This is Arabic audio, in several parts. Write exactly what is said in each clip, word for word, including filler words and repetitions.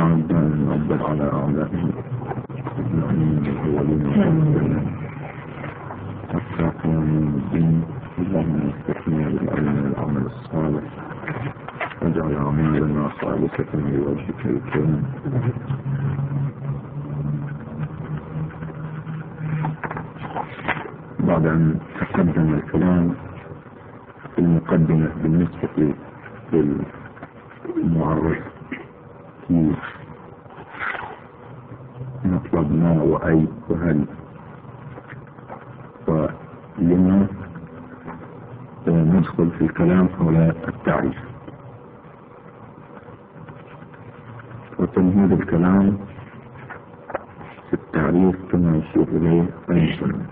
نعم نعبر على أعلائهم المؤمنين الأولين والآخرين حتى قيام الدين. اللهم استثني بالعلم والعمل الصالح واجعل أعمالنا خالصة لوجهك الكريم. بعد أن تقدم الكلام في المقدمة بالنسبة للمعرف كيف نطلب ما وأي وهل ولما ندخل في الكلام حول التعريف وتمهيد الكلام في التعريف كما يشير إليه المسلم.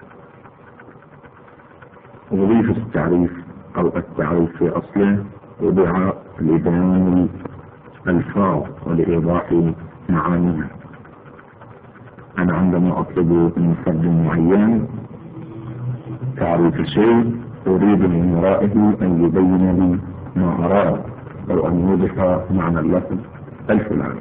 وظيفة التعريف أو التعريف في أصله وضع لبيان الألفاظ ولإيضاح معانيها. أنا عندما أطلب من فرد معين تعريف شيء أريد من ورائه أن يبين لي ما أراد أو أن يوضح معنى اللفظ الفلاني.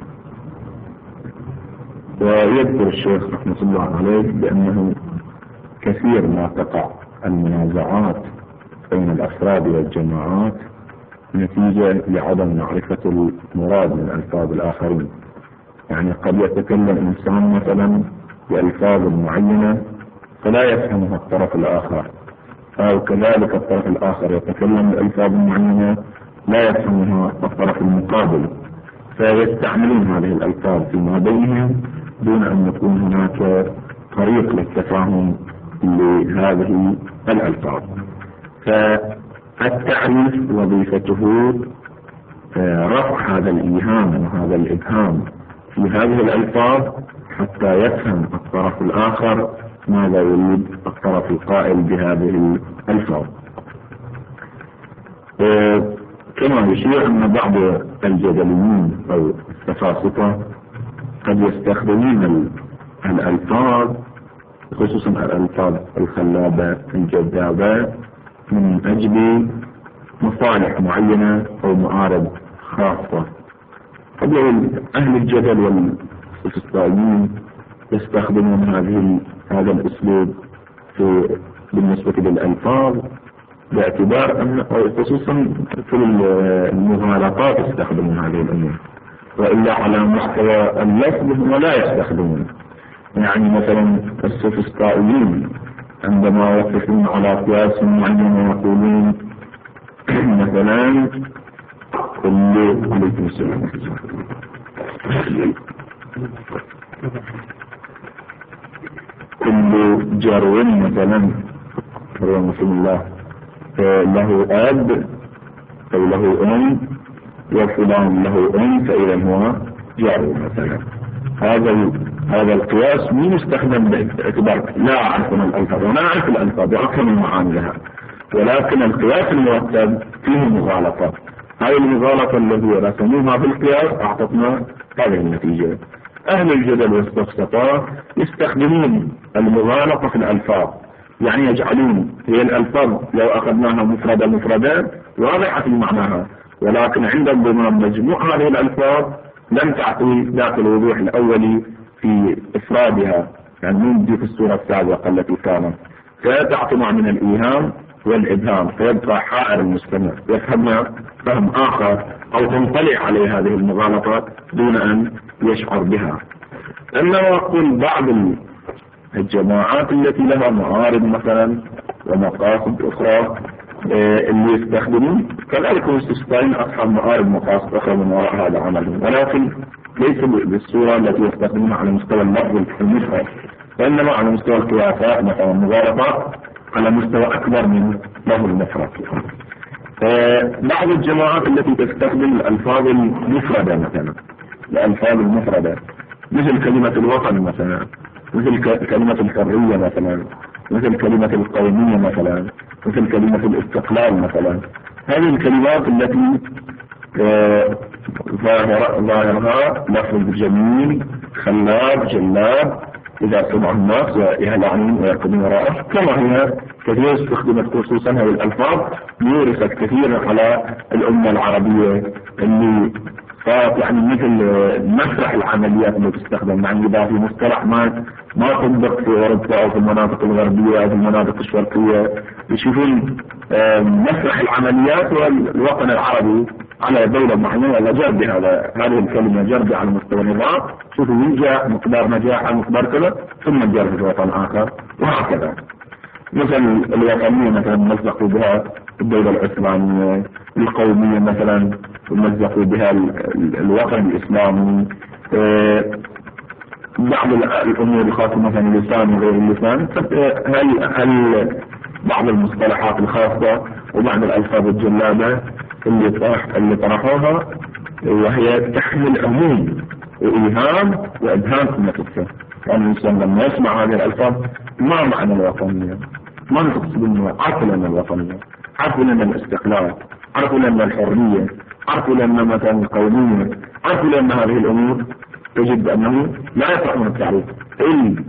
ويذكر الشيخ رحمة الله عليه بأنه كثير ما تقع المنازعات بين الأفراد والجماعات نتيجة لعدم معرفة المراد من ألفاظ الآخرين. يعني قد يتكلم إنسان مثلا بألفاظ معينة فلا يفهمها الطرف الآخر، أو كذلك الطرف الآخر يتكلم بألفاظ معينة لا يفهمها الطرف المقابل، فيستعملون هذه الألفاظ فيما بينهم دون أن يكون هناك طريق للتفاهم لهذه الألفاظ. فالتعريف وظيفته رفع هذا الإيهام وهذا الإبهام في هذه الألفاظ حتى يفهم الطرف الآخر ماذا يريد الطرف القائل بهذه الألفاظ. كما يشير أن بعض الجدليين أو السفاسطة قد يستخدمون الألفاظ خصوصا الألفاظ الخلابة الجذابة من أجل مصالح معينة أو مآرب خاصة. قد أهل الجدل والسفسطائيين يستخدمون هذه هذا الأسلوب في بالنسبة للألفاظ باعتبار أن خصوصا في المغالطات يستخدمون هذه الأمور، وإلا على مستوى اللفظ هم لا يستخدمون. يعني مثلا السفسطائيين عندما يقفون على قياس معين يقولون مثلا كل عليكم السلام كل جرو مثلا رحمه الله له أب أو له أم وفلان له أم فإذا هو جرو مثلا. هذا هذا القياس مين يستخدم باعتبار لا أعرف من الألفاظ ولا أعرف الألفاظ أفهم المعاني لها، ولكن القياس المرتب فيه مغالطة. هذه المغالطة التي رسموها في القياس أعطتنا هذه النتيجة. أهل الجدل والسفسطة يستخدمون المغالطة في الألفاظ، يعني يجعلون هي الألفاظ لو أخذناها مفردة مفردة واضحة في معناها، ولكن عند انضمام مجموع هذه الألفاظ لم تعطي ذات الوضوح الأولي في إفرادها، يعني نجي في الصورة السابقة التي كانت، فتعطي نوع من الإيهام والإبهام، فيبقى حائر المستمع يفهم فهم آخر أو تنطلع عليه هذه المغالطات دون أن يشعر بها. أما أقول بعض الجماعات التي لها معارض مثلا ومقاصد أخرى اللي يستخدمون كذلك السفسطائيين أصحاب معارض مقاصد أخرى من وراء هذا عملهم، ولكن ليس بالصورة التي يستخدمونها على مستوى اللفظ المفرد، وإنما على مستوى القياسات مثلا المغالطات على مستوى أكبر من لفظ المفرد. بعض الجماعات التي تستخدم الألفاظ المفردة مثلا الألفاظ المفردة مثل كلمة الوطن مثلا، مثل كلمة الحرية مثلا، مثل كلمة القومية مثلا، مثل كلمة الاستقلال مثلا. هذه الكلمات التي ظاهرها لفظ جميل خلاب جلاب إذا سمع الناس ويهلعون ويركضون وراءه، كما هي كثير استخدمت خصوصا هذه الألفاظ يورثت كثيرا على الأمة العربية اللي فيعني مثل مسرح العمليات اللي تستخدم، يعني إذا في مصطلح ما ما طبق في أوروبا أو في المناطق الغربية أو في المناطق الشرقية، يشوفون مسرح العمليات والوطن العربي على دولة معينة لجأ بهذا هذه الكلمة جرب على مستوى النظام، شوفوا ينجح مقدار نجاح على مقدار كذا ثم جرب في وطن آخر وهكذا. مثل الوطنية مثلا مزقوا بها الدولة العثمانية، القومية مثلا مزقوا بها الوطن الإسلامي، بعض الأمور الخاصة مثلا اللسان وغير اللسان، هل هل بعض المصطلحات الخاصة وبعض الألفاظ الجلابة اللي طرح اللي طرحوها وهي تحمل عموم وإيهام وإبهام في نفسه. يعني الإنسان لما يسمع هذه الألفاظ ما معنى الوطنية؟ ما نقصد إنه عرفوا لنا الوطنية، عرفوا لنا الاستقلال، عرفوا لنا الحرية، عرفوا لنا مثلا القومية، عرفوا لنا هذه الأمور. يجب أنه لا يطرحون التعريف، إن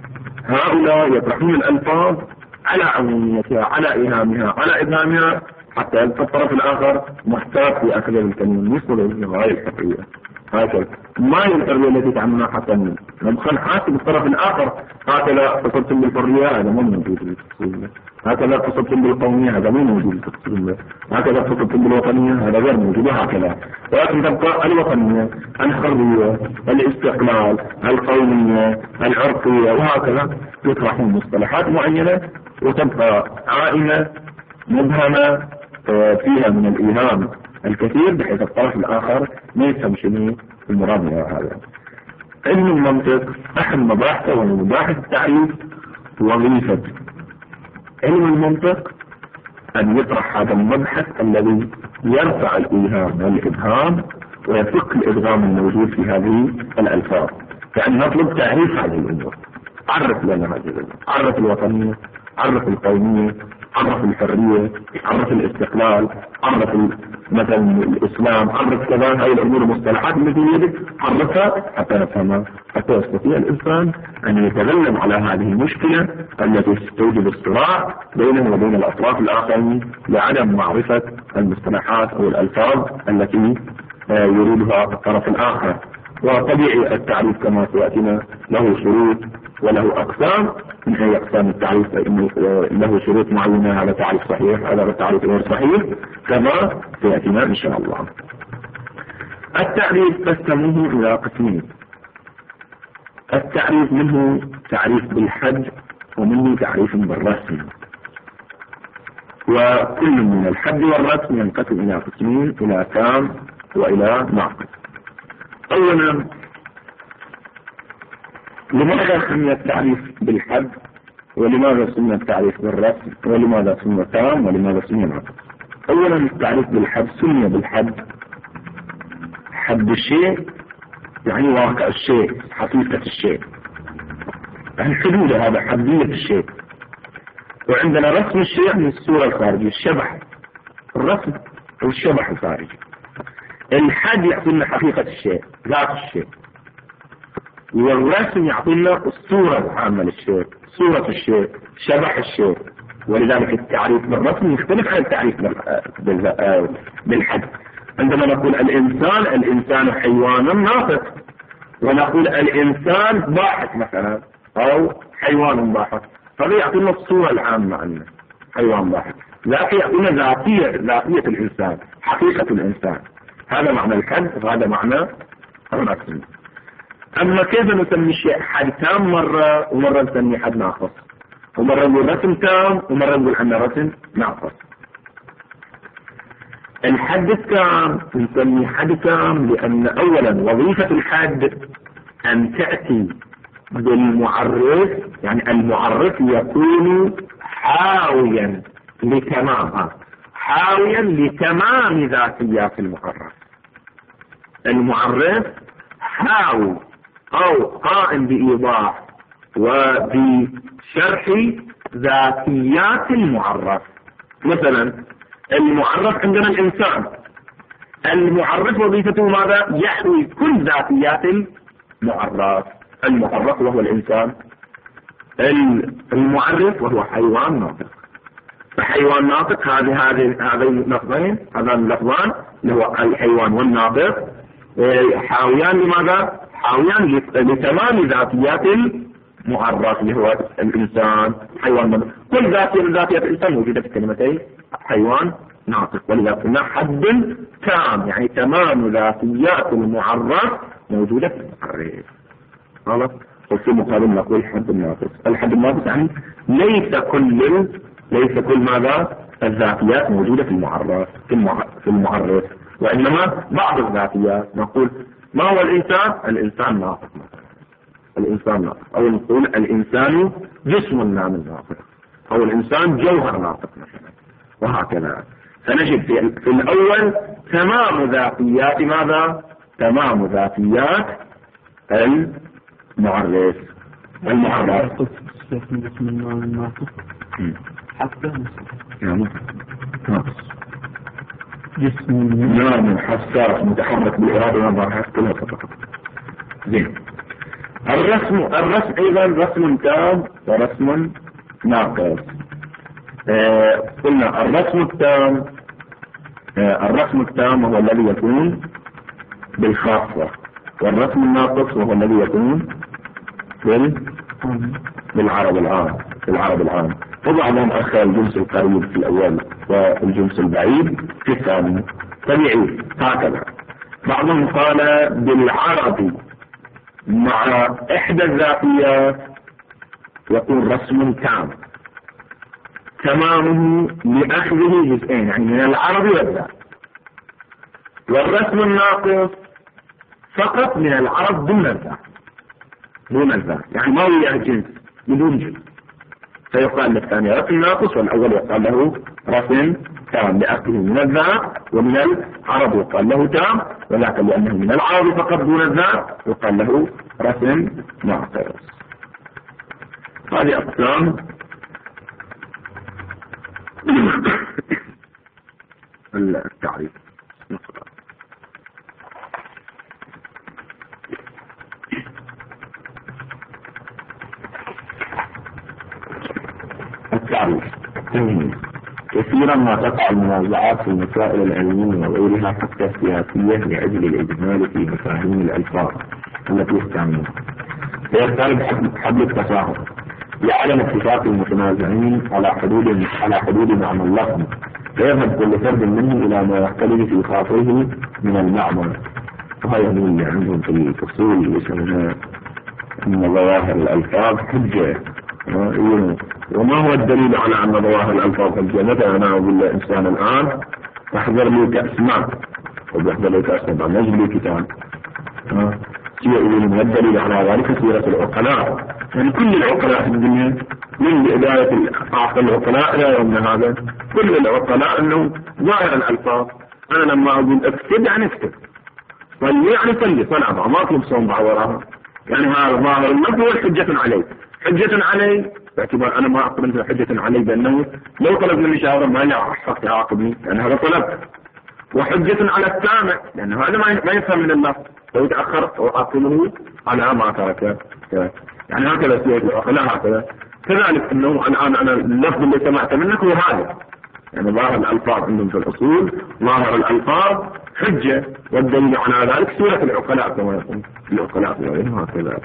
هؤلاء يطرحون الألفاظ على عموميتها، على إيهامها، على إبهامها، حتى يبقى الطرف الآخر محتاج في أخذ الكلمة يصل إلى غاية الحقيقة. هكذا ما هي الحرية التي تعملها حتى نبخل حاسب الطرف الآخر. هكذا قصدتم بالحرية هذا مو موجود في التفصيل، هكذا قصدتم بالقومية هذا مو موجود في التفصيل، هكذا قصدتم بالوطنية هذا غير موجود، وهكذا. ولكن تبقى الوطنية، الحرية، الاستقلال، القومية، العرقية، وهكذا يطرحون مصطلحات معينة وتبقى عائمة مبهمة فيها من الإيهام الكثير بحيث الطرف الآخر ما يفهم شنو المراد من هذا. علم المنطق أحد مباحثه ومن مباحث التعريف وظيفة علم المنطق أن يطرح هذا المبحث الذي يرفع الإيهام والإبهام ويفك الإدغام الموجود في هذه الألفاظ. يعني نطلب تعريف هذه الأمور، عرف لنا هذه الأمور، عرف الوطنية، عرف القومية، عرف الحرية، عرف الاستقلال، عرف مثلا الإسلام، عرف كذا. هاي الأمور المصطلحات التي يجب عرفها حتى نفهمها، حتى يستطيع الإنسان أن يتغلب على هذه المشكلة التي توجد الصراع بينه وبين الأطراف الآخرين لعدم معرفة المصطلحات أو الألفاظ التي يريدها الطرف الآخر. وطبيعي التعريف كما سيأتينا له شروط وله أقسام. من أي أقسام التعريف؟ فإنه له شروط معينة، هذا تعريف صحيح، هذا تعريف غير صحيح، كما سيأتينا إن شاء الله. التعريف قسموه إلى قسمين. التعريف منه تعريف بالحد ومنه تعريف بالرسم، وكل من الحد والرسم ينقسم إلى قسمين، إلى تام وإلى ناقص. أولا، لماذا سمي التعريف بالحد؟ ولماذا سمي التعريف بالرسم؟ ولماذا سمي تام؟ ولماذا سمي ناقص؟ أولا، التعريف بالحد سمي بالحد، حد الشيء يعني واقع الشيء، حقيقة الشيء، يعني حدود هذا حدية الشيء. وعندنا رسم الشيء يعني الصورة الخارجية، الشبح، الرسم أو الشبح الخارجي. الحد يعطينا حقيقة الشيء، ذات الشيء، والرسم يعطينا الصورة العامة للشيء، صورة الشيء، شبح الشيء. ولذلك التعريف بالرسم يختلف عن التعريف بالحد. عندما نقول الإنسان، الإنسان حيوان ناطق، ونقول الإنسان باحث مثلا أو حيوان باحث، هذا يعطينا الصورة العامة عنه، حيوان باحث. لكن يعطينا ذاتية ذاتية الإنسان، حقيقة الإنسان. هذا معنى الحد وهذا معنى الرسم. أما كيف نسمي الشيء حد تام مرة ومرة نسمي حد ناقص، ومرة نقول رسم تام ومرة نقول عنه رسم ناقص. الحد التام نسمي حد تام لأن أولا وظيفة الحد أن تأتي بالمعرف، يعني المعرف يكون حاويا لتمام حاويا لتمام ذاتيات المعرف. المعرف حاوي أو قائم بإيضاح وبشرح ذاتيات المعرف. مثلا المعرف عندنا الإنسان، المعرف وظيفته ماذا؟ يحوي كل ذاتيات المعرف. المعرف وهو الإنسان، المعرف وهو حيوان ناطق. فحيوان ناطق هذه هذه هذين اللفظين، هذان اللفظان اللي هو الحيوان والناطق، حاويان لماذا؟ حاويان لتمام ذاتيات المعرف اللي هو الإنسان حيوان. كل ذاتية من ذاتيات الإنسان موجودة في كلمتين حيوان ناطق، ولذا قلنا حد تام يعني تمام ذاتيات المعرف موجودة في المعرف. خلاص. وفي مقابل نقول الحد الناقص. الحد الناقص يعني ليس كل ليس كل ماذا الذاتيات موجودة في المعرف في المعرف، وإنما بعض الذاتيات. نقول ما هو الإنسان؟ الإنسان ناطق مثلا، الإنسان ناطق، أو نقول الإنسان جسم نام ناطق، أو الإنسان جوهر ناطق مثلا، وهكذا. فنجد في الأول تمام ذاتيات ماذا؟ تمام ذاتيات المعرف المعرف حتى جسم نام حساس متحرك بالإرادة والضرحات كلها فقط. زين. الرسم الرسم أيضا رسم تام ورسم ناقص. آه قلنا الرسم التام آه الرسم التام هو الذي يكون بالخاصة، والرسم الناقص وهو الذي يكون بالعرب العام بالعرب العام. وبعضهم أخذ الجنس القريب في الأول والجنس البعيد في الثاني، طبيعي هكذا. بعضهم قال بالعربي مع إحدى الذاتيات يكون رسم تام تمامه لأخذه جزئين، يعني من العربي والذات. والرسم الناقص فقط من العرب دون الذات دون الذات، يعني ما هو جنس بدون جنس، فيقال للثاني رسم ناقص، والأول يقال له رسم تام لأخذه من الذات، ومن العرب يقال له تام، ولكن لأنه من العرب فقط دون الذات يقال له رسم ناقص. هذه أقسام التعريف. التعريف. كثيرا ما تقع المنازعات في المسائل العلمية وغيرها حتى السياسية لأجل الإجمال في مفاهيم الألفاظ التي يستعملها، فيختلف حبل التفاهم لعدم اتفاق المتنازعين على حدود على حدود معنى اللفظ، فيذهب كل فرد منهم إلى ما يختلف في خاطره من المعنى. وهذا اللي عندهم في الفصول يسمونها أن ظواهر الألفاظ حجة. وما هو الدليل على أن ظواهر الألفاظ حجة؟ مثلا أنا أقول لإنسان الآن أحضر لي كأس ماء، وبيحضر لي كأس ماء نجد لي كتاب، من الدليل على ذلك سيرة العقلاء، يعني كل العقلاء في الدنيا من بداية أعقل العقلاء إلى يومنا هذا كل العقلاء أنه ظاهر الألفاظ. أنا لما أقول اكتب يعني اكتب، صلي يعني صلي صلاة، ما أطلب صوم وراها، يعني هذا ظاهر اللفظ هو حجة علي حجة علي باعتبار أنا ما أقبل حجة علي بأنه لو طلب مني شهرا ما لا حق يعاقبني، يعني هذا طلب. وحجة على السامع لأنه هذا ما يفهم من اللفظ، لو تأخر وأقله على ما ترك، يعني هكذا سيئة العقلاء هكذا. كذلك أنه الآن أنا اللفظ اللي سمعت منك هو هذا، يعني ظاهر الألفاظ عندهم في الأصول ظاهر الألفاظ حجة، والدليل على ذلك سورة العقلاء كما يقول العقلاء وغيرها هكذا.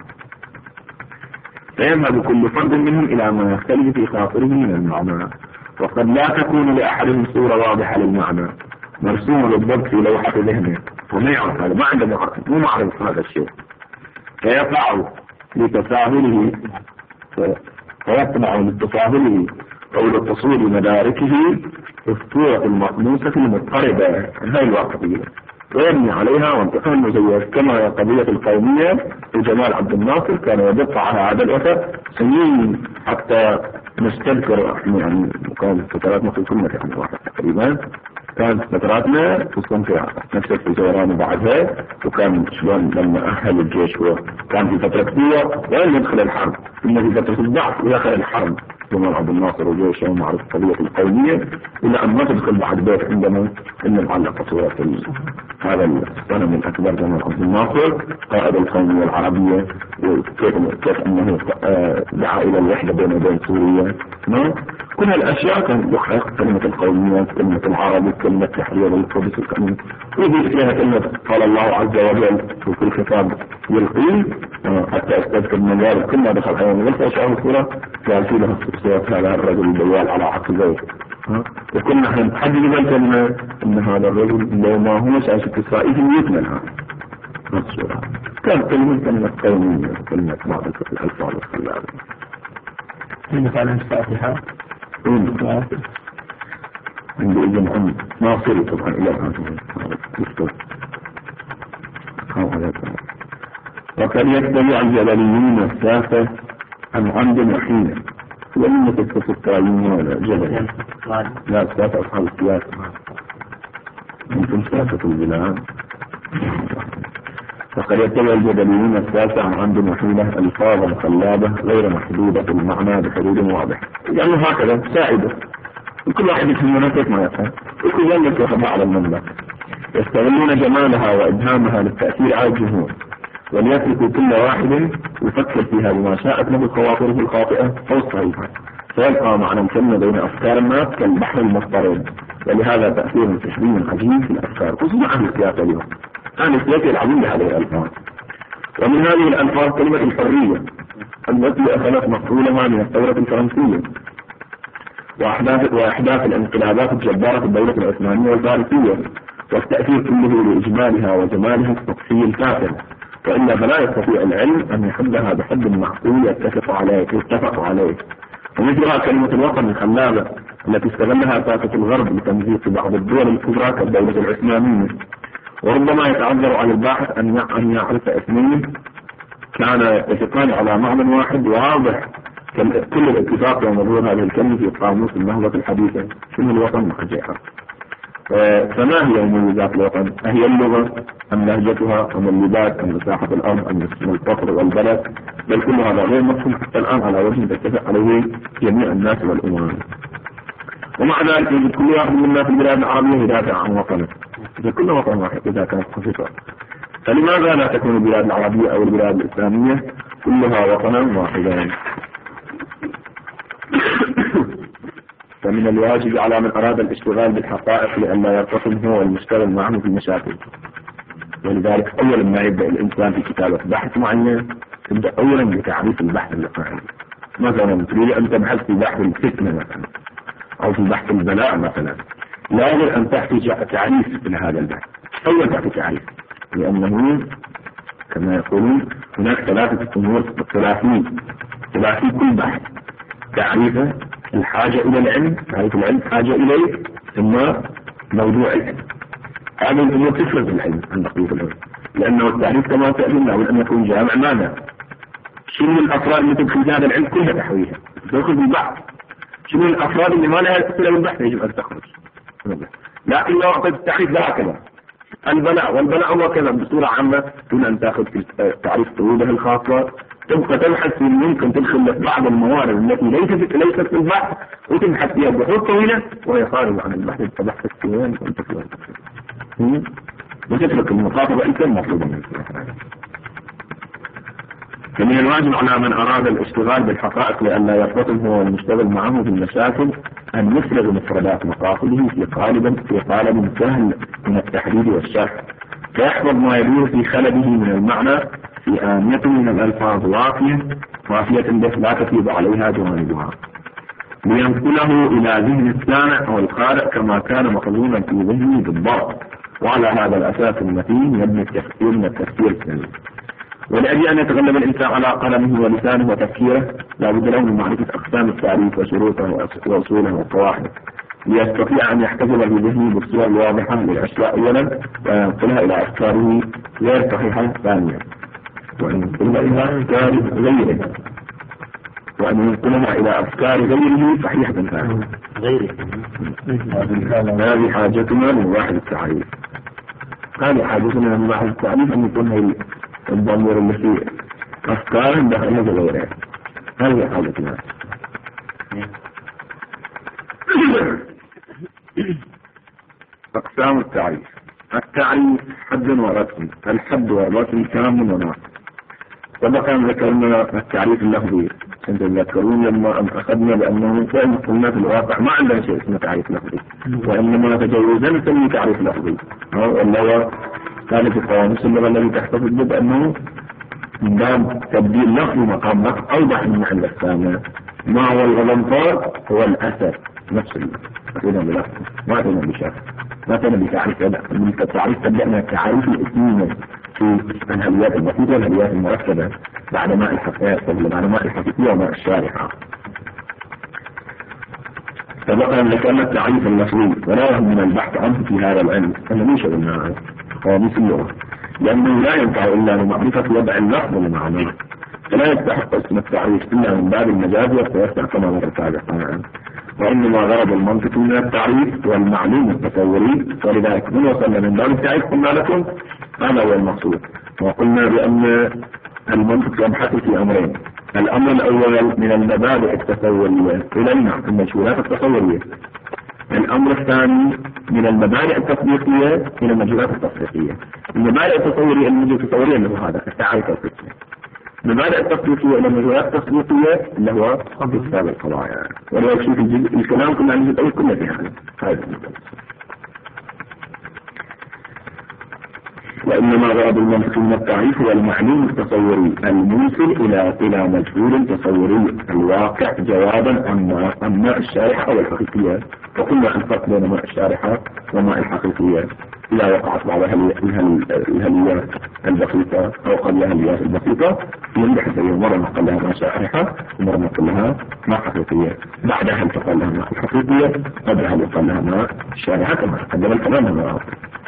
فيذهب كل فرد منهم إلى ما يختلف في خاطره من المعنى، وقد لا تكون لأحدهم صورة واضحة للمعنى مرسوم للضبط في لوحة ذهنه، وما يعرف هذا، ما عنده معرفة، مو معرف هذا الشيء، فيقع لتساهله فيقنع لتساهله أو لتصوير مداركه الصورة المقموسة المضطربة هاي الواقعية، ويبني عليها منطقة مزيف، كما هي قضية القومية وجمال عبد الناصر كان يدق على هذا الأثر سنين حتى نستذكر، يعني كانت فتراتنا في السنة يعني واحد تقريبا، كانت فتراتنا في الصنفة نفس في زوران بعدها، وكان شلون لما أهل الجيش وكان في فترة قوة وين يدخل الحرب، ثم في فترة الضعف ويدخل الحرب، جمال عبد الناصر وجيشه ومعرفة قضية القومية، إلى أن ما تدخل بعد بيت عندما إن معلقة صورة هذا الصنم الأكبر جمال عبد الناصر قائد القومية العربية، وكيف كيف أنه دعا إلى الوحدة بين وبين سوريا. كل هالأشياء كانت تحقق كلمة القومية، كلمة العرب، كلمة تحرير القدس، الكلمة ويجي فيها كلمة قال الله عز وجل في كل خطاب يلقيه. حتى أستذكر من ذلك كلما دخل عليهم غلطة شعر الصورة قال في له الصوت هذا الرجل البيال على عقبيه، وكنا احنا نحدد بالكلمة ان هذا الرجل لو ما هو شاشة إسرائيل يكمل هذا الصورة. كان كلمة كلمة قومية، كلمة بعض الألفاظ الخلابة. كلمة على الفاتحة عنده إذن عم ناصري طبعا إلى الآن يفتر. وقد يتبع الجبليين السافة عن عمد وحينة، ولم تكتف الطائمين ولا جبل. لا سافة أصحاب السياسة، أنتم سافة البلاد. وقد يتبع الجبليين السافة عن عمد وحينة ألفاظا خلابة غير محدودة في المعنى بحدود واضح، يعني هكذا سائدة كل واحد يفهمنا كيف ما يفهم، وكل ذلك يخضع على المملكة. يستغلون جمالها وإبهامها للتأثير على الجمهور، وليتركوا كل واحد يفكر فيها بما شاءت له خواطره الخاطئة أو الصحيحة، فيبقى معنى الكلمة بين أفكار الناس كالبحر المضطرب. ولهذا تأثير سحري عجيب في الأفكار، خصوصا عن السياسة اليوم. عن السياسة العظيم بهذه الألفاظ. ومن هذه الألفاظ كلمة الحرية التي أخذت مفعولها من الثورة الفرنسية وأحداث وأحداث الانقلابات الجبارة في الدولة العثمانية والفارسية، والتأثير كله لإجمالها وجمالها السطحي الكافر، وإلا فلا يستطيع العلم أن يحدها بحد معقول يتفق عليه يتفق عليه. ومثلها كلمة الوطن الخلابة التي استغلها ساسة الغرب لتمزيق بعض الدول الكبرى كالدولة العثمانية. وربما يتعذر على الباحث أن يعرف اثنين كان يتفقان على معنى واحد واضح كل الاتفاق ومرور هذه الكلمة في قاموس النهضة الحديثة. شنو الوطن محجيها؟ فما هي مميزات الوطن؟ أهي اللغة أم لهجتها أم اللباس أم مساحة الأرض أم اسم القصر والبلد؟ بل كل هذا غير مفهوم حتى الآن على وجه تتفق عليه جميع الناس والأمم. ومع ذلك يجب كل واحد منا في البلاد العربية يدافع عن وطنه، إذا كل وطن واحد إذا كانت خفيفة. فلماذا لا تكون البلاد العربية أو البلاد الإسلامية كلها وطنا واحدا؟ فمن الواجب على من أراد الاشتغال بالحقائق لأن لا يرتقم هو المشتغل معه في المشاكل. ولذلك أولا ما يبدأ الإنسان في كتابة بحث معين يبدأ أولا بتعريف البحث الإقناعي. مثلا تريد أن تبحث في بحث الفتنة مثلا أو في بحث البلاء مثلا، لازم أن تحتاج تعريف لهذا البحث. أولا تحتاج تعريف، لأنه كما يقولون هناك ثلاثة أمور ثلاثين ثلاثين كل بحث: تعريفه، الحاجة إلى العلم، تعريف العلم، حاجة إليه، ثم موضوع العلم. هذه الأمور تفرز العلم عن بقية العلم، لأنه التعريف كما تأذن له أن يكون جامع مانع. شنو الأفراد اللي تدخل في هذا العلم كلها تحويها تدخل بالبحث. شنو الأفراد اللي ما لها صلة بالبحث يجب أن تخرج. لكن لو أعطيت التعريف لا هكذا البلاء، والبلاء هو كذا بصورة عامة دون أن تأخذ تعريف طروده الخاصة. تبقى تبحث في ممكن تدخل في بعض الموارد التي ليست ليست في البحث وتبحث فيها بحوث طويلة وهي خارجة عن البحث. تبحث في وين وانت في وين وتترك المخاطبة أنت المطلوبة منك. فمن الواجب على من أراد الاشتغال بالحقائق لأن لا يرتقم هو المشتغل معه في المشاكل أن يفرغ مفردات مقاصده في قالب في قالب سهل من التحديد والشرح، فيحفظ ما يدور في خلده من المعنى في آنية من الألفاظ وافية وافية بس لا تفيض عليها جوانبها، لينقله إلى ذهن السامع أو القارئ كما كان مخزونا في ذهنه بالضبط. وعلى هذا الأساس المتين يبني التفكير من التفكير السليم. ولأجل أن يتغلب الإنسان على قلمه ولسانه وتفكيره لا بد له من معرفة أقسام التعريف وشروطه وأصوله وقواعده، ليستطيع أن يحتفظ بذهنه بالصور الواضحة للأشياء أولا وينقلها إلى أفكاره غير صحيحة ثانيا، وأن ينقلها إلى أفكار غيره وأن ينقلها إلى أفكار غيره صحيحة ثانية. غيره هذه حاجتنا من واحد التعريف. هذه حاجتنا من واحد التعريف أن يكون هي الضمير اللي فيه أفكار دخلها غيره. هذه حاجتنا. أقسام التعريف. التعريف حد ورسم، الحد والرسم تام وناقص. سبق أن ذكرنا التعريف اللفظي، أنت تذكرون لما أخذنا بأنه فعلا قلنا في الواقع ما عندنا شيء اسمه تعريف لفظي، وإنما تجوزا نسميه تعريف لفظي، واللي هو كان في قواميس اللغة الذي تحتفظ به بأنه من باب تبديل لفظ مقام لفظ أوضح من معنى الثانية. ما هو الغضنفار؟ هو الأثر نفس أتينا بلفظ، ما أتينا بشكل، ما أتينا بتعريف. لا، من التعريف تبدأ من التعريف الاسمية في الهليات البسيطة والهليات المركبة بعد ماء الحقيقة بعد ماء الحقيقية وماء الشارحة. سبق أن ذكرنا التعريف اللفظي ولا يهم من البحث عنه في هذا العلم، أنا ليش قلنا قواميس اللغة، لأنه لا ينفع إلا لمعرفة وضع اللفظ لمعناه، فلا يستحق اسم التعريف إلا من باب المجاز والتوسع كما ذكر سابقا، وإنما غرض المنطق من التعريف والمعلوم التصوري، ولذلك من وصلنا من باب التعريف قلنا لكم هذا هو المقصود. وقلنا بأن المنطق يبحث في أمرين: الأمر الأول من المبادئ التصورية إلى المجهولات التصورية، الأمر الثاني من المبادئ التطبيقية إلى المجهولات التطبيقية. المبادئ التصورية المجهولات التصورية اللي هو هذا التعريف الفكري، المبادئ التطبيقية إلى المجهولات التطبيقية اللي هو كتاب القضايا. ولذلك شوف الكلام كنا عن الجزء الأول كله في هذا هذا وإنما غرض المنطق من التعريف هو المعلوم التصوري الموصل إلى إلى مجهول تصوري الواقع جوابا عن عن ماء الشارحة أو الحقيقية. وقلنا الفرق بين ماء الشارحة وماء الحقيقية إذا وقعت بعض الهليات البسيطة أو قبلها الهليات البسيطة ينبح سيئا، مرة نقل لها ماء شارحة ومرة نقل لها ماء حقيقية، بعدها انتقل لها ماء الحقيقية، قبلها نقل لها ماء الشارحة كما قدم الكلام هنا.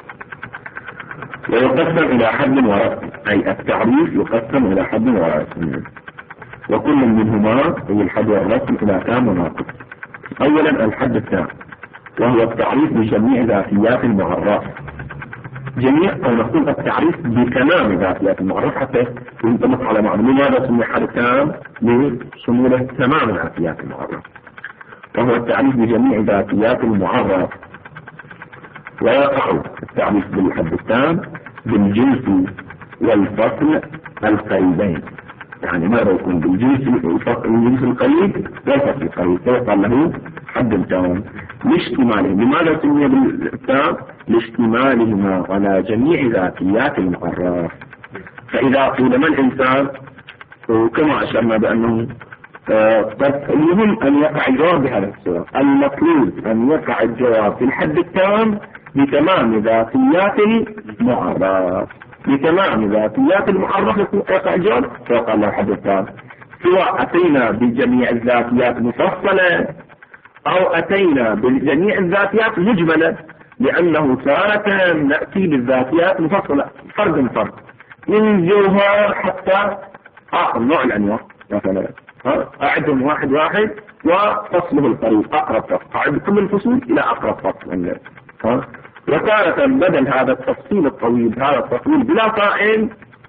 ويقسم إلى حد ورسم، أي التعريف يقسم إلى حد ورسم، وكل منهما هي الحد والرسم إلى تام وناقص. أولا الحد التام وهو التعريف بجميع ذاتيات المعرف، جميع أو نقول التعريف بتمام ذاتيات المعرف حتى ينطبق على معنى لماذا سمي حد تام لشموله تمام ذاتيات المعرف، وهو التعريف بجميع ذاتيات المعرف. ويقع التعريف بالحد التام بالجنس والفصل القريبين، يعني ماذا يكون بالجنس والجنس القريب والفصل القريب فيقال له حد تام لاشتماله. لماذا سمي بالتام؟ لاشتمالهما على جميع ذاتيات المعرف. فإذا قيل من الإنسان وكما أشرنا بأنه المهم أن يقع الجواب بهذا الصورة، المطلوب أن يقع الجواب في الحد التام بتمام ذاتيات المعرف، بتمام ذاتيات المعرف يقع الجواب فيقال له حد التام، سواء أتينا بجميع الذاتيات مفصلة أو أتينا بجميع الذاتيات مجملة، لأنه تارة نأتي بالذاتيات مفصلة فرد فرد من جوهر حتى آخر نوع الأنواع، مثلا أعدهم واحد واحد وفصله القريب أقرب فصل، أعد كل الفصول إلى أقرب فصل. وتارة بدل هذا التفصيل الطويل هذا التفصيل بلا قائل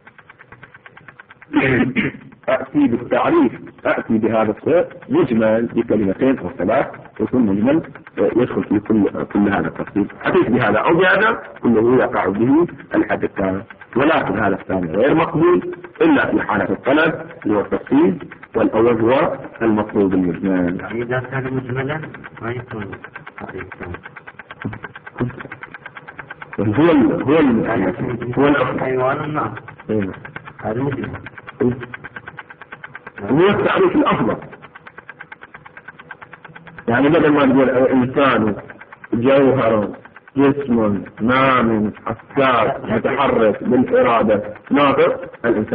أأتي بالتعريف، أأتي بهذا الصيغ مجمل بكلمتين أو ثلاث يكون مجمل يدخل في كل كل هذا التفصيل. أتيت بهذا أو بهذا كله يقع به الحد الثاني، ولكن هذا الثاني غير مقبول إلا في حالة الطلب اللي هو التفصيل، والأول هو المطلوب المجمل. يعني إذا كان مجملا ما يكون هو ال هو ال هو الحيوان النار هذا مجمل، هو التعريف الأفضل. يعني بدل ما نقول إنسان جوهر جسم نام حساس متحرك بالإرادة ناطق، الإنسان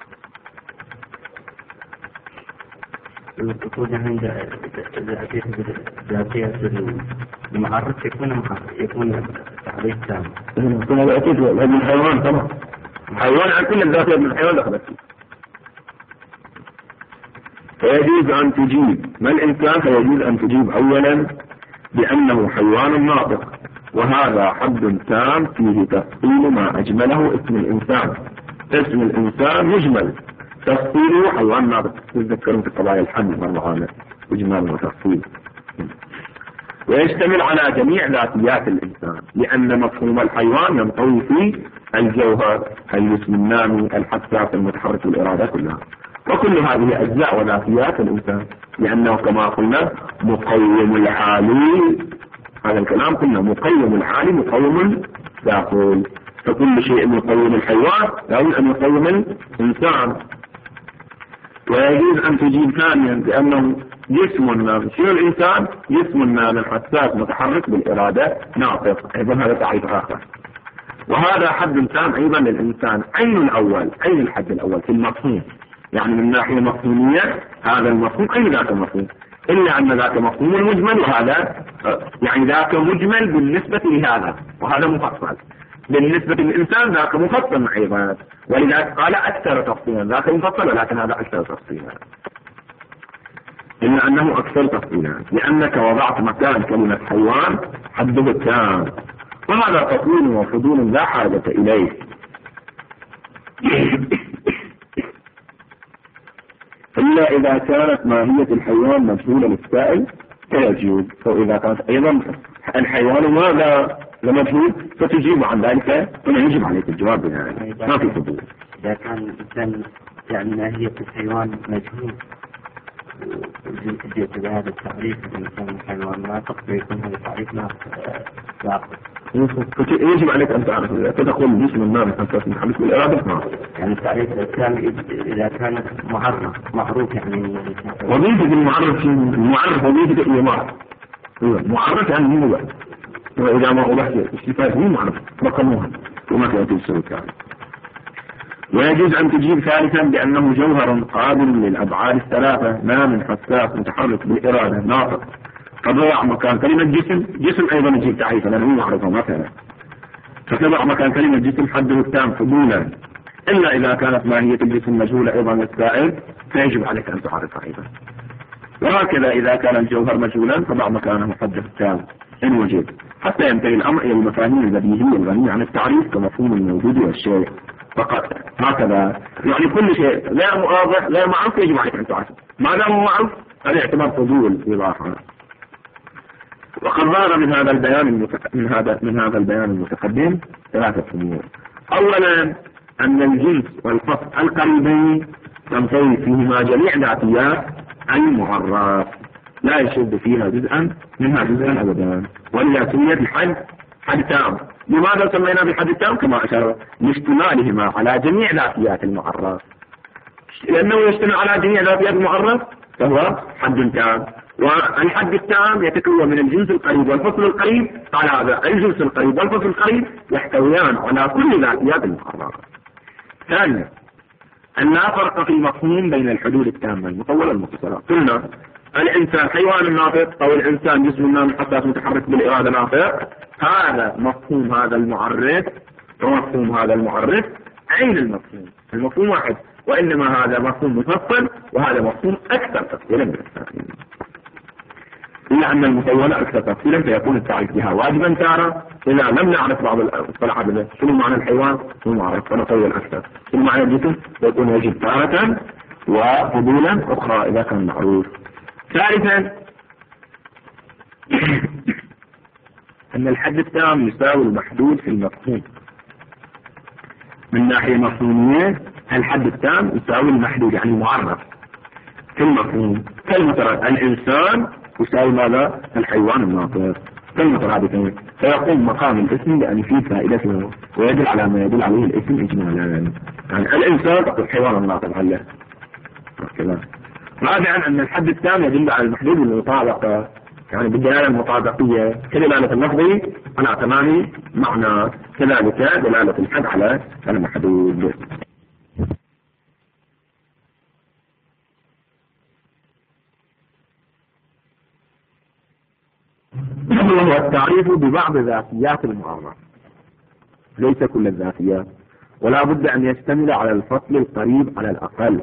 المفروض عند إذا أتيت بذاتية المعرف يكون يكون تعريف تام. يكون هذا أكيد هذا من الحيوان طبعا، حيوان عن كل الذاتية من الحيوان دخلت فيه. فيجوز أن تجيب ما الإنسان، فيجوز أن تجيب أولا بأنه حيوان ناطق، وهذا حد تام فيه تفصيل ما أجمله اسم الإنسان. اسم الإنسان مجمل، تفصيله حيوان ناطق. تذكرون في قضايا الحمل مرة إجمال وتفصيل. ويشتمل على جميع ذاتيات الإنسان، لأن مفهوم الحيوان ينطوي في الجوهر، الجسم النامي، الحساس، المتحرك، والإرادة كلها، وكل هذه أجزاء وذاتيات الإنسان، لأنه كما قلنا مقوم العالي، هذا الكلام قلنا مقوم العالي مقوم الداخل، فكل شيء يقوم الحيوان لابد أن يقوم الإنسان. ويجوز أن تجيب ثانيا بأنه جسم نام، شنو الإنسان؟ جسم نام حساس متحرك بالإرادة ناطق، أيضا هذا تعريف آخر. وهذا حد تام أيضا للإنسان، عين الأول، عين الحد الأول في المفهوم، يعني من ناحية مفهومية هذا المفهوم أين ذاك المفهوم، إلا أن ذاك مفهوم المجمل، وهذا يعني ذاك مجمل بالنسبة لهذا، وهذا مفصل بالنسبة للإنسان، ذاك مفصل أيضا، ولذلك قال أكثر تفصيلا، ذاك مفصل ولكن هذا أكثر تفصيلا، إلا أنه أكثر تفصيلا لأنك وضعت مكان كلمة حيوان حده التام، وهذا تطويل وفضول لا حاجة إليه. إلا إذا كانت ماهية الحيوان مجهولة للسائل فيجوز، فإذا كانت أيضا الحيوان ماذا لمجهول فتجيب عن ذلك، ولا يجب عليك الجواب يعني ما في فضول. إذا كان الإنسان يعني ماهية الحيوان مجهول جئت بهذا التعريف الإنسان الحيوان ناطق، فيكون هذا التعريف ناقص. يجب عليك أن تعرف إذا تدخل جسم النام حساس متحرك بالإرادة ناقص. يعني التعريف كان إذا كان معرف معروف يعني وظيفة المعرف المعرف وظيفة الإمارة معرف يعني مو بس، وإذا ما أبحث استفاد مو معرف رقموها وما كانت السلوك يعني. ويجوز أن تجيب ثالثا بأنه جوهر قابل للأبعاد الثلاثة، نام حساس متحرك بالإرادة ناطق، فضع مكان كلمة جسم، جسم أيضا يجيب تعريفا لأنه معرفة مثلا، فتضع مكان كلمة جسم حده التام فضولا، إلا إذا كانت ماهية الجسم مجهولة أيضا للسائل فيجب عليك أن تعرفها أيضا. وهكذا إذا كان الجوهر مجهولا فضع مكانه حده التام إن وجد، حتى ينتهي الأمر إلى المفاهيم البديهية الغنية عن التعريف كمفهوم الموجود والشيء فقط. هكذا يعني كل شيء لا واضح لا معروف يجب عليك أن تعرف، ما دام هو معروف هذا اعتبار فضول إضافة. وقد ظهر من هذا البيان المتق... من هذا من هذا البيان المتقدم ثلاثة أمور. أولا أن الجنس والفصل القريبين تنطوي فيهما جميع ذاتيات المعرف، لا يشد فيها جزءا منها جزءا أبدا، ولذا سميت الحد حد تام. لماذا سمينا بالحد التام؟ كما أشار لاشتمالهما على جميع ذاتيات المعرف، لأنه يشتمل على جميع ذاتيات المعرف فهو حد تام. والحد التام يتكون من الجنس القريب والفصل القريب، على هذا الجنس القريب والفصل القريب يحتويان على كل ذاتيات المعرف. ثانيا أن لا فرق في المفهوم بين الحدود التامة المطولة والمختصرة. قلنا الإنسان حيوان ناطق أو الإنسان جسم نام حساس متحرك بالإرادة ناطق، هذا مفهوم هذا المعرف ومفهوم هذا المعرف عين المفهوم، المفهوم واحد، وإنما هذا مفهوم مفصل وهذا مفهوم أكثر تفصيلا من الثاني، إلا أن المطولة أكثر تفصيلا فيكون التعريف بها واجبا تارة إذا لم نعرف بعض المصطلحات شنو معنى الحيوان شنو معرف فنطول أكثر، شنو معنى الجسم يكون يجب تارة وفضولا أخرى إذا كان معروف. ثالثا أن الحد التام يساوي المحدود في المفهوم. من ناحية مفهومية الحد التام يساوي المحدود يعني المعرف في المفهوم، كالمترادف الإنسان يساوي ماذا؟ الحيوان الناطق كالمترادفين، فيقوم مقام الاسم لأن فيه فائدته ويدل على ما يدل عليه الاسم إجمالا، يعني الإنسان الحيوان الناطق هلا كذا. رابعا أن الحد التام يدل على المحدود بالمطابقة، يعني بالدلالة المطابقية كدلالة اللفظ على تمام معنى، كذلك دلالة الحد على المحدود. وهو التعريف ببعض ذاتيات المعرف، ليس كل الذاتيات، ولا بد أن يشتمل على الفصل القريب على الأقل،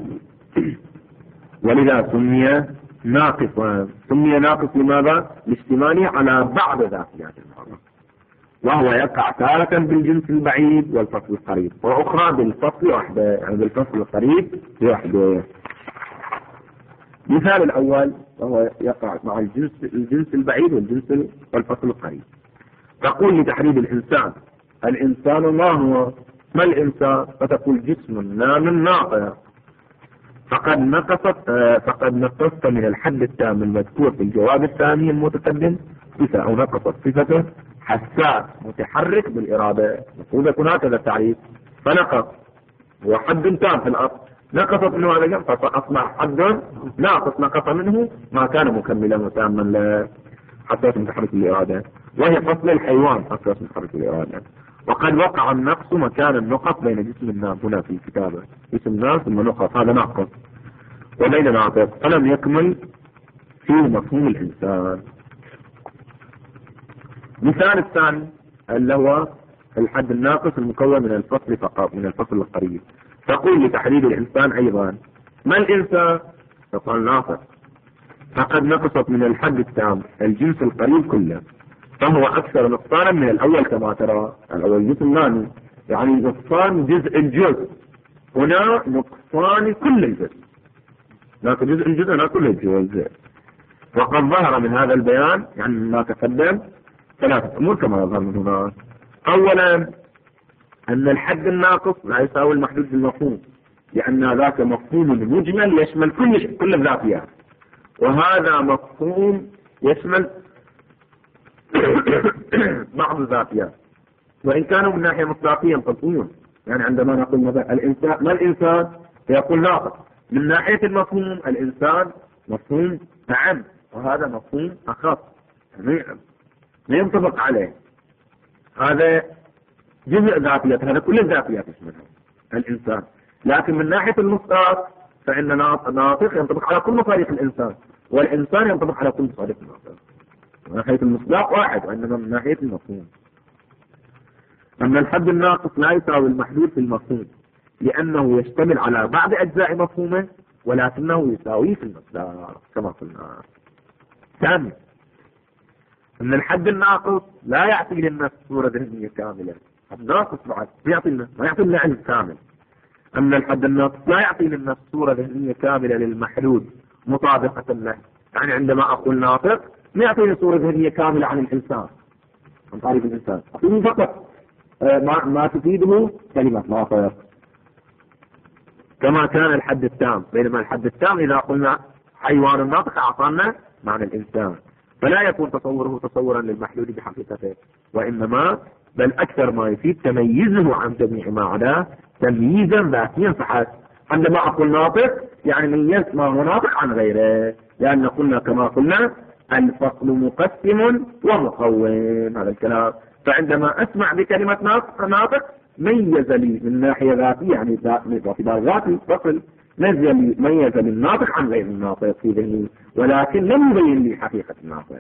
ولذا سمي ناقصا. سمي ناقص لماذا؟ لاشتماله على بعض ذاتيات المعرف، وهو يقع تارة بالجنس البعيد والفصل القريب، وأخرى بالفصل وحده، يعني بالفصل القريب وحده. مثال الأول وهو يقع مع الجنس الجنس البعيد والجنس والفصل القريب. تقول لتحديد الإنسان الإنسان ما هو؟ ما الإنسان؟ فتقول جسم نام ناطق. فقد نقصت فقد نقصت من الحد التام المذكور في الجواب الثاني المتقدم صفة أو نقصت صفته حساس متحرك بالإرادة. المفروض يكون هكذا التعريف. فنقص هو حد تام في الأصل، نقصت منه هذا الجنب فأصبح حد ناقص، نقص منه ما كان مكملا وتاما لحساس متحرك بالإرادة، وهي فصل الحيوان حساس متحرك بالإرادة. وقد وقع النقص مكان النقط بين جسم النام هنا في الكتابة، جسم النام ثم نقط، هذا ناقص وبين ناقص، فلم يكمل في مفهوم الإنسان. مثال الثاني اللي هو الحد الناقص المكون من الفصل فقط، من الفصل القريب. تقول لتحديد الإنسان أيضا ما الإنسان؟ تقول ناقص. فقد نقصت من الحد التام الجنس القريب كله، فهو أكثر نقصانا من الأول كما ترى. الأول جزء الثاني يعني نقصان جزء الجزء، هنا نقصان كل الجزء، هناك جزء الجزء هنا كل الجزء. وقد ظهر من هذا البيان يعني ما تقدم ثلاثة أمور كما يظهر من هنا. أولا أن الحد الناقص لا يساوي المحدود بالمفهوم، لأن ذاك مفهوم مجمل يشمل كل كل الذاتيات، وهذا مفهوم يشمل بعض الذاتيات، وإن كانوا من ناحية مصداقية قطعيا. يعني عندما نقول مثلا الإنسان ما الإنسان يقول ناقص، من ناحية المفهوم الإنسان مفهوم أعم وهذا مفهوم أخف لا ينطبق عليه، هذا جزء ذاتيات، هذا كل الذاتيات يشملها الإنسان. لكن من ناحية المصداق فإن ناطق ينطبق على كل مصادق الإنسان، والإنسان ينطبق على كل مصادق الناطق. من ناحية المصداق واحد، وإنما من ناحية المفهوم. أما الحد الناقص لا يساوي المحدود في المفهوم، لأنه يشتمل على بعض أجزاء مفهومه ولكنه يساويه في المصداق كما قلنا. ثانيا أن الحد الناقص لا يعطي للنفس صورة ذهنية كاملة، الناقص بعد يعطي لنا ما يعطي لنا علم كامل. أن الحد الناقص لا يعطي للنفس صورة ذهنية كاملة للمحدود مطابقة له. يعني عندما أقول ناطق ما يعطيني صورة ذهنية كاملة عن الإنسان، عن تعريف الإنسان، أعطيني فقط ما, ما تفيده كلمة ناطق كما كان الحد التام. بينما الحد التام إذا قلنا حيوان الناطق أعطانا معنى الإنسان، فلا يكون تصوره تصورا للمحدود بحقيقته، وإنما بل أكثر ما يفيد تمييزه عن جميع ما عداه تمييزا ذاتيا فحسب. عندما أقول ناطق يعني ميزت ما هو ناطق عن غيره، لأن قلنا كما قلنا الفصل مقسم ومقوم هذا الكلام. فعندما أسمع بكلمة ناطق ناطق ميز لي من ناحية ذاتية، يعني باعتبار ذاتي فصل نزل ميز الناطق عن غير الناطق في ذهني، ولكن لم يبين لي حقيقة الناطق.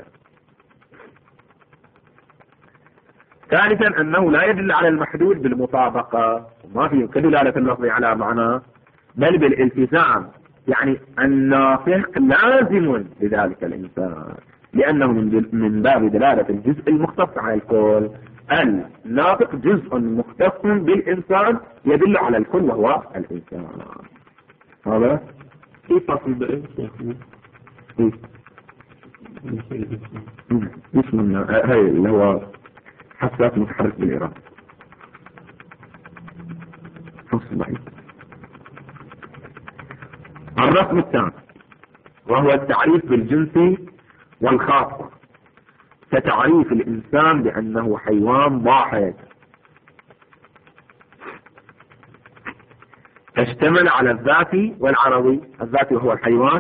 ثالثا أنه لا يدل على المحدود بالمطابقة، ما في كدلالة اللفظ على معنى، بل بالالتزام. يعني الناطق لازم لذلك الإنسان، لأنه من باب دلالة الجزء المختص على الكل. الناطق جزء مختص بالإنسان يدل على الكل وهو الإنسان. هذا في فصل بقى اسم هاي اللي هو حساس متحرك بالإرادة. فصل بعيد. الرسم الثاني وهو التعريف بالجنس والخاصة، كتعريف الإنسان بأنه حيوان ضاحك تشتمل على الذاتي والعربي. الذاتي وهو الحيوان،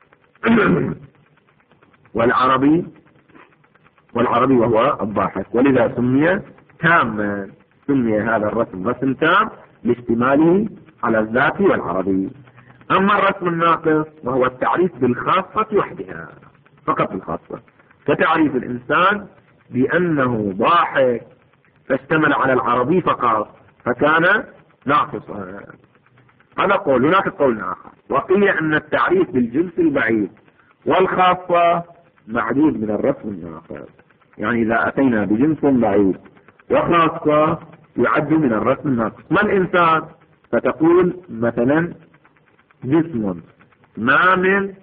والعربي والعربي وهو الضاحك، ولذا سمي تاما. سمي هذا الرسم رسم تام لاشتماله على الذاتي والعربي. أما الرسم الناقص وهو التعريف بالخاصة وحدها فقط الخاصة، كتعريف الإنسان بأنه ضاحك فاشتمل على العربي فقط فكان ناقصا. هذا قول. هناك قول آخر وقيل أن التعريف بالجنس البعيد والخاصة معدود من الرسم الناقص. يعني إذا أتينا بجنس بعيد وخاصة يعد من الرسم الناقص. ما الإنسان؟ فتقول مثلا جسم نام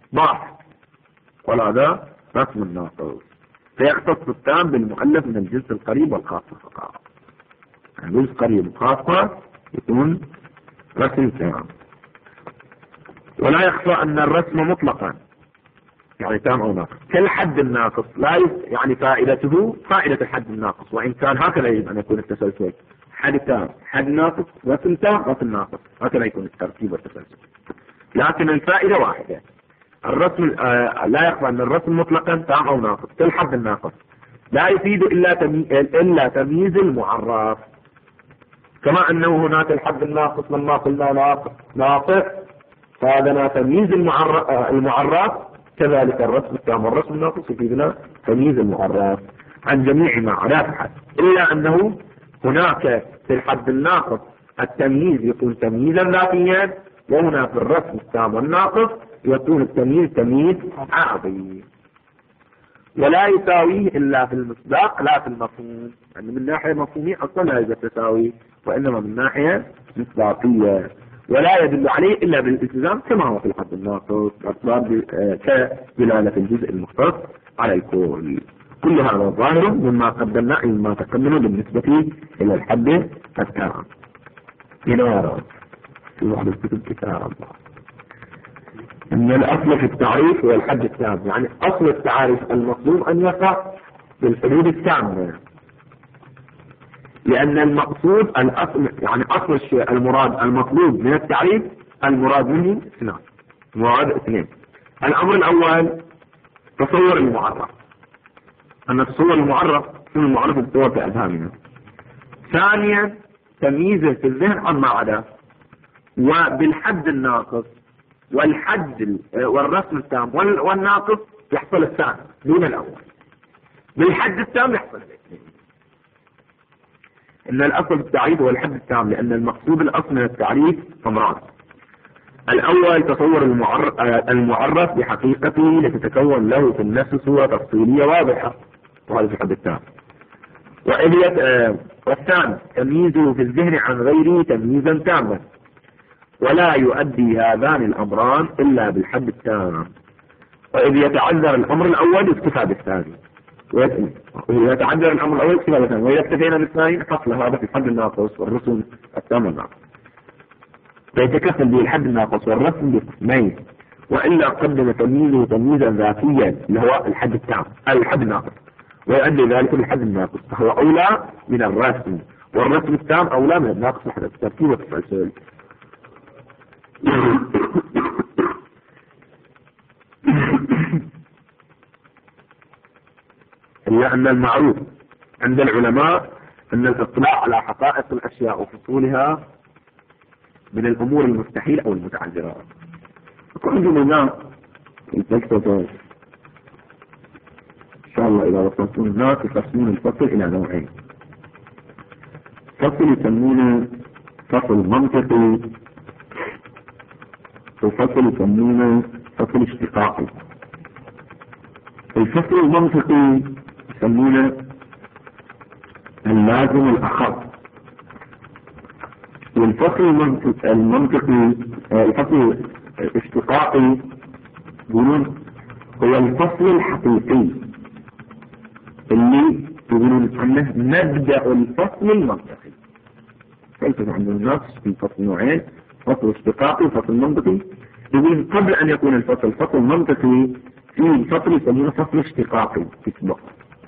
ضعف، وهذا رسم الناقص. فيختص التام بالمؤلف من الجنس القريب والخاصة فقط. يعني جزء قريب وخاصة يكون رسم تام. ولا يخفى أن الرسم مطلقا يعني تام أو ناقص كالحد الناقص لا يس... يعني فائدته فائدة الحد الناقص، وإن كان هكذا يجب أن يكون التسلسل، حد تام حد ناقص رسم تام رسم ناقص، هكذا يكون الترتيب والتسلسل. لكن الفائدة واحدة. الرسم آه لا يخفى أن الرسم مطلقا تام أو ناقص كالحد الناقص لا يفيد إلا تمي... إلا تمييز المعرف، كما أنه هناك الحد الناقص لما قلنا ناقص ناقص فهذا تمييز المعرف, المعرف كذلك الرسم التام والرسم الناقص يفيدنا تمييز المعرف عن جميع ما عدا الحد، إلا أنه هناك في الحد الناقص التمييز يكون تمييزا ذاتيا، وهنا في الرسم التام والناقص يكون التمييز تمييز عرضي. ولا يساويه إلا في المصداق لا في المفهوم، يعني من ناحية مفهومية أصلا لا يوجد تساوي، وإنما من ناحية مصداقية. ولا يدل عليه إلا بالالتزام كما هو في الحد الناقص كدلالة الجزء المختص على الكل. كل هذا ظاهر مما قدمنا مما تقدم بالنسبة إلى الحد التام. هنا في واحد الكتب كتاب أن الأصل في التعريف هو الحد التام، يعني أصل التعريف المطلوب أن يقع بالحدود التامة، لأن المقصود الأصل يعني أصل الشيء المراد المطلوب من التعريف المراد منه اثنان مراد اثنين. الأمر الأول تصور المعرف، أن تصور المعرف شنو المعرف بصور في أذهاننا. ثانيا تمييزه في الذهن عما عدا. وبالحد الناقص والحد والرسم التام والناقص يحصل الثاني دون الأول، بالحد التام يحصل الاثنين. إن الأصل التعريف هو الحد التام، لأن المقصود الأصل من التعريف أمران. الأول تصور المعرف, المعرف بحقيقته لتتكون له في النفس صورة تفصيلية واضحة، وهذا في الحد التام. والثاني تمييزه في الذهن عن غيره تمييزا تاما، ولا يؤدي هذان الأمران إلا بالحد التام. وإذ يتعذر الأمر الأول يكتفى بالثاني، وإذا يتعذر الأمر الأول يكتفى بالثاني، وإذا اكتفينا بالثاني حصل هذا في الحد الناقص والرسم التام الناقص، فيتكفل به الحد الناقص والرسم بقسمين، وإلا قدم تمييزه تمييزا ذاتيا اللي هو الحد التام الحد الناقص، ويؤدي ذلك بالحد الناقص، فهو أولى من الرسم، والرسم التام أولى من الناقص لحد الترتيب والتسلسل. إلا أن المعروف عند العلماء أن الاطلاع على حقائق الأشياء وفصولها من الأمور المستحيلة أو المتعذرة. كل لنا الفلسفة إن شاء الله إذا وصلتم الناس يقسمون الفصل إلى نوعين. فصل يسمونه فصل منطقي، وفصل يسمونه فصل اشتقاقي. الفصل المنطقي يسمونه اللازم الأخص، والفصل المنطقي الفصل الاشتقاقي يقولون هو الفصل الحقيقي اللي يقولون عنه نبدأ الفصل المنطقي. فلسفة عند الناس في فصل نوعين، فصل اشتقاقي وفصل منطقي. يقول قبل أن يكون الفصل فصل منطقي في فصل يسمونه فصل اشتقاقي في سبق.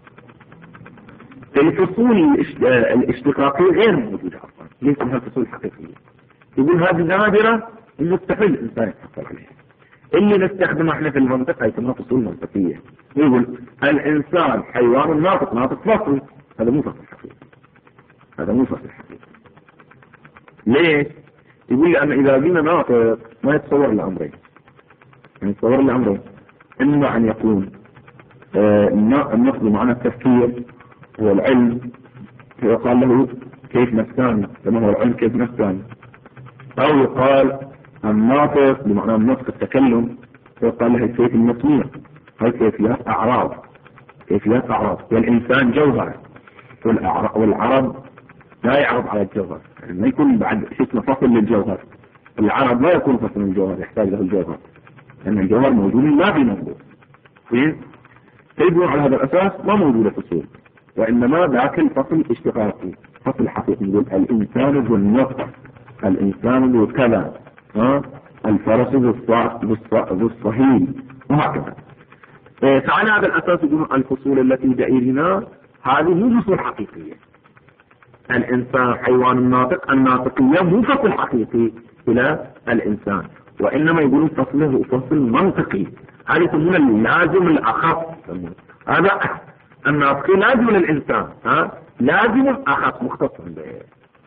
الفصول الاشتقاقية غير موجودة أصلا، ليس لها فصول حقيقية. يقول هذه نادرة المستحيل الإنسان يحصل عليها. اللي نستخدمه احنا في المنطقة يسمى فصول منطقية. يقول الإنسان حيوان ناطق، ناطق فصل، هذا مو فصل حقيقي، هذا مو فصل حقيقي. ليش؟ يقول لي أن إذا بينا ناطق ما يتصور الأمرين، يعني يتصور الأمرين إما أن يكون آه النقد معنى التفكير والعلم، يقال له كيف نفساني كما هو العلم كيف نفساني، أو يقال الناطق بمعنى النطق التكلم، يقال له كيف المسموع، هاي كيفيات أعراض كيفيات أعراض. والإنسان جوهر، والعرب لا يعرض على الجوهر، يعني ما يكون بعد اسمه فصل للجوهر. العرب لا يكون فصل للجوهر، يحتاج له الجوهر. لأن الجوهر موجود لا في موجود. تجدون على هذا الأساس ما موجودة فصول، وإنما ذاك الفصل اشتقاقي، فصل حقيقي يقول الإنسان ذو النطق، الإنسان ذو كذا، الفرس ذو الصهيل، وهكذا. فعلى هذا الأساس يقولون الفصول التي دائرنا هذه مو فصول حقيقية. الإنسان حيوان ناطق، الناطقية مو فصل حقيقي إلى الإنسان، وإنما يقولون فصله فصل منطقي، هذا يسمونه اللازم الأخص. هذا الناطقي لازم للإنسان، ها لازم أخص مختص به.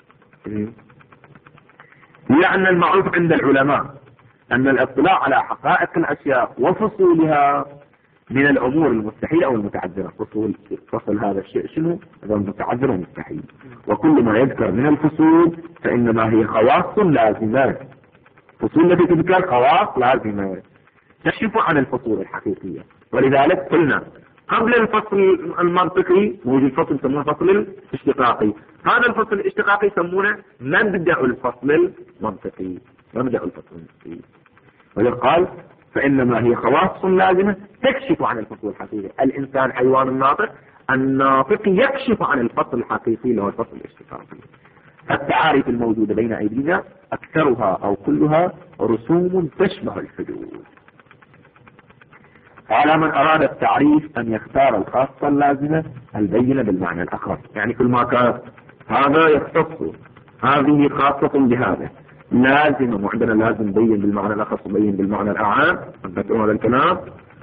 لأن المعروف عند العلماء أن الاطلاع على حقائق الأشياء وفصولها من الأمور المستحيلة أو المتعذرة. فصول فصل هذا الشيء شنو؟ هذا المتعذر ومستحيل، وكل ما يذكر من الفصول فإنما هي خواص لازمة. فصول التي تذكر خواص لازمة تكشف عن الفصول الحقيقية. ولذلك قلنا قبل الفصل المنطقي موجود فصل يسمونه فصل الاشتقاقي، هذا الفصل الاشتقاقي يسمونه مبدأ الفصل المنطقي، مبدأ الفصل المنطقي. ولذلك قال فإنما هي خواص لازمة تكشف عن الفصل الحقيقي. الإنسان حيوان الناطق، الناطق يكشف عن الفصل الحقيقي اللي هو الفصل الاشتقاقي. التعاريف الموجودة بين أيدينا أكثرها أو كلها رسوم تشبه الحدود. على من أراد التعريف أن يختار الخاصة اللازمة البينة بالمعنى الأخر، يعني كل ما كانت هذا يختص هذه خاصة بهذا لازم، وعندنا لازم بين بالمعنى الأخص وبين بالمعنى الأعام. أنتم هذا الكلام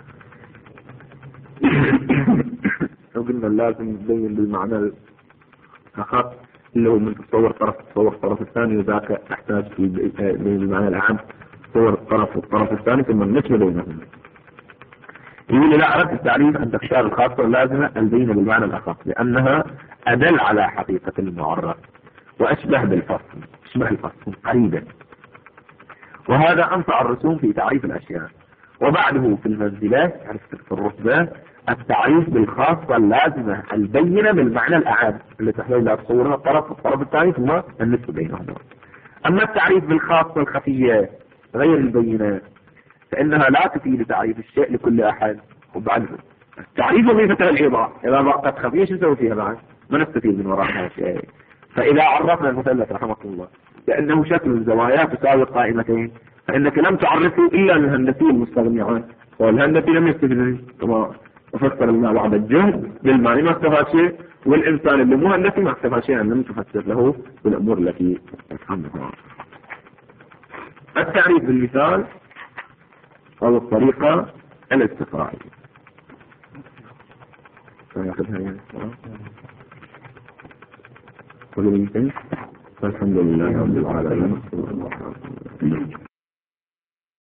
لو قلنا لازم بين بالمعنى الأخص اللي هو من تصور طرف تصور الطرف الثاني، وذاك تحتاج في بالمعنى الأعام تصور الطرف والطرف الثاني ثم النسبة بينهم. يقول لا أردت التعريف أن تختار الخاصة اللازمة البينة بالمعنى الأخص لأنها أدل على حقيقة المعرف وأشبه بالفصل، أشبه الفصل قريبا. وهذا أنفع الرسوم في تعريف الأشياء. وبعده في المنزلات يعني في الرتبة التعريف بالخاصة اللازمة البينة بالمعنى الأعام اللي تحتاج إلى تصورها الطرف والطرف الثاني ثم النسبة بينهما. أما التعريف بالخاصة الخفية غير البينة فإنها لا تفيد تعريف الشيء لكل أحد. وبعد التعريف وظيفته الإيضاح، إذا بقت خفية شو نسوي فيها بعد؟ ما نستفيد من وراء هذا الشيء. فإذا عرفنا المثلث رحمه الله لأنه شكل الزوايا تساوي القائمتين فإنك لم تعرفه إلا الهندسي المستغني عنه، والهندسي لم يستفيد كما أفسر لنا بعض الجهد بالمعنى ما اكتفى شيء، والإنسان اللي مو هندسي ما اكتفى شيء أن لم تفسر له بالأمور التي تفهمها. التعريف بالمثال أو الطريقة الاستقرائية. الحمد لله رب العالمين.